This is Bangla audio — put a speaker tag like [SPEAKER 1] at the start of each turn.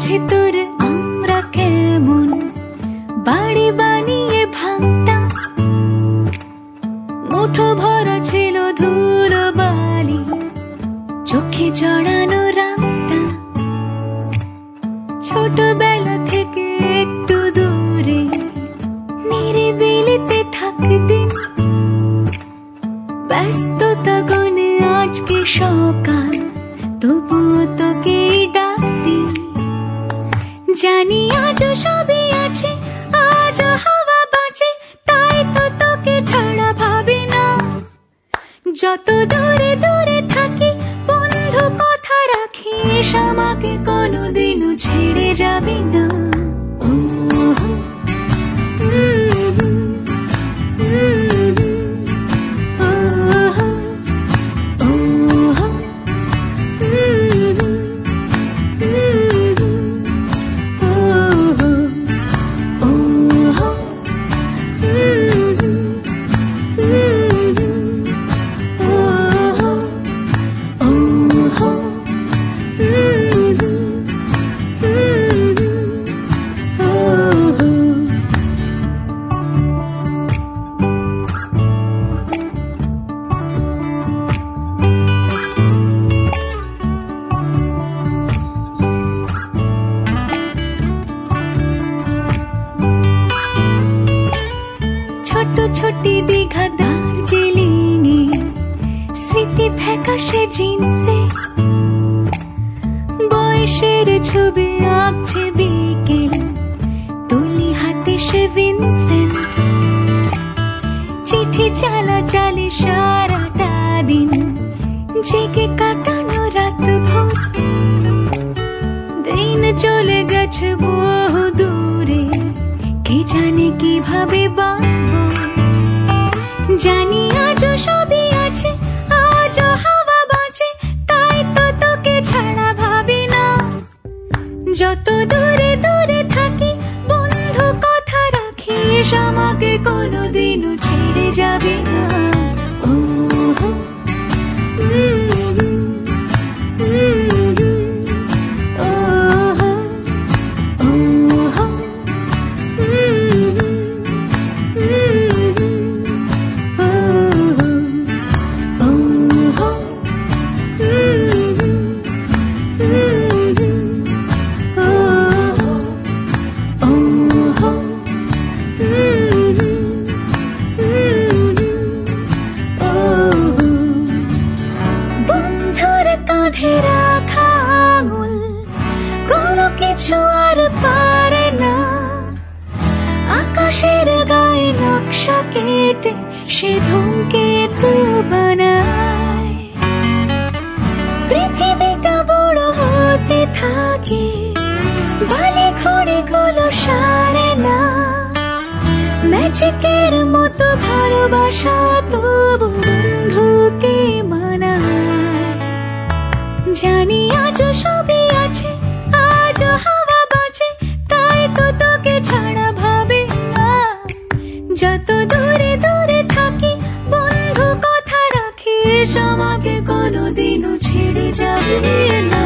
[SPEAKER 1] তোর আমরা কেমন বাড়ি বানিয়ে ভাঙতাম, মুঠো ভরা ছিল ধুলো বালি, চোখে জড়ানো রাখতাম। ছোটবেলা থেকে একটু দূরে নিরিবিলিতে থাকতেন, ব্যস্ততা গুনে আজকে সকাল, তবুও তোকে ডাকতি। জানি আজও সবই আছে, আজও হাওয়া বাঁচে, তাই তো তোকে ছাড়া ভাবি না। যত দূরে দূরে থাকি বন্ধু কথা রাখিস, আমাকে কোনোদিনও ছেড়ে যাবি না। ছোট ছোটি দীঘা দার্জিলিংয়ে স্মৃতি ফ্যাকাশে জিন্সে, বয়সের ছবি আঁকছে বিকেল, তুলি হাতে সে ভিনসেন্ট। চিঠি চালাচালি সারাটা দিন, জেগে কাটানো রাত ভোর। দিন চলে গেছে বহু দূরে, কে জানে কিভাবে বাঁচবো। জানি আজও সবই আছে, আজও হাওয়া বাঁচে, তাই তো তোকে ছাড়া ভাবি না। যত দূরে দূরে থাকি বন্ধু কথা রাখিস, আমাকে কোনোদিনও ছেড়ে যাবি না। কাঁধে রাখা আঙুল কোনো কিছু আর পারে না, আকাশের গায়ে নকশা কেটে সে ধূমকেতু বানায়। পৃথিবীটা বড় হতে থাকে, বালি ঘড়ি গুলো সারে না। ম্যাজিকের মতো ভালোবাসা তবু বন্ধুকে মানায়। জানি আজও সবই আছে, আজও হাওয়া বাঁচে, তাই তো তোকে ছাড়া ভাবি না। যত দূরে দূরে থাকি বন্ধু কথা রাখিস, আমাকে কোনোদিনও ছেড়ে যাবি না।